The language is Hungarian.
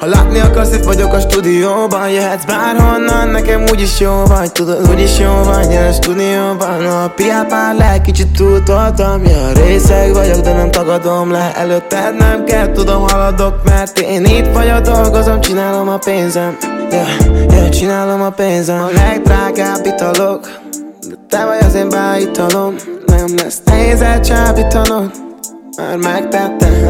Ha látni akarsz, itt vagyok a stúdióban. Jöhetsz bárhonnan, nekem úgyis jó vagy. Tudod, úgyis jó vagy, gyere a stúdióban. Ha piát már le, kicsit túltoltam. Ja, részeg vagyok, de nem tagadom le. Előtted nem kell, tudom, haladok, mert én itt vagyok, dolgozom, csinálom a pénzem. Csinálom a pénzem. A legdrágább italok, de te vagy az én beállítalom. Nem lesz nehéz elcsábítanod, már megtettem,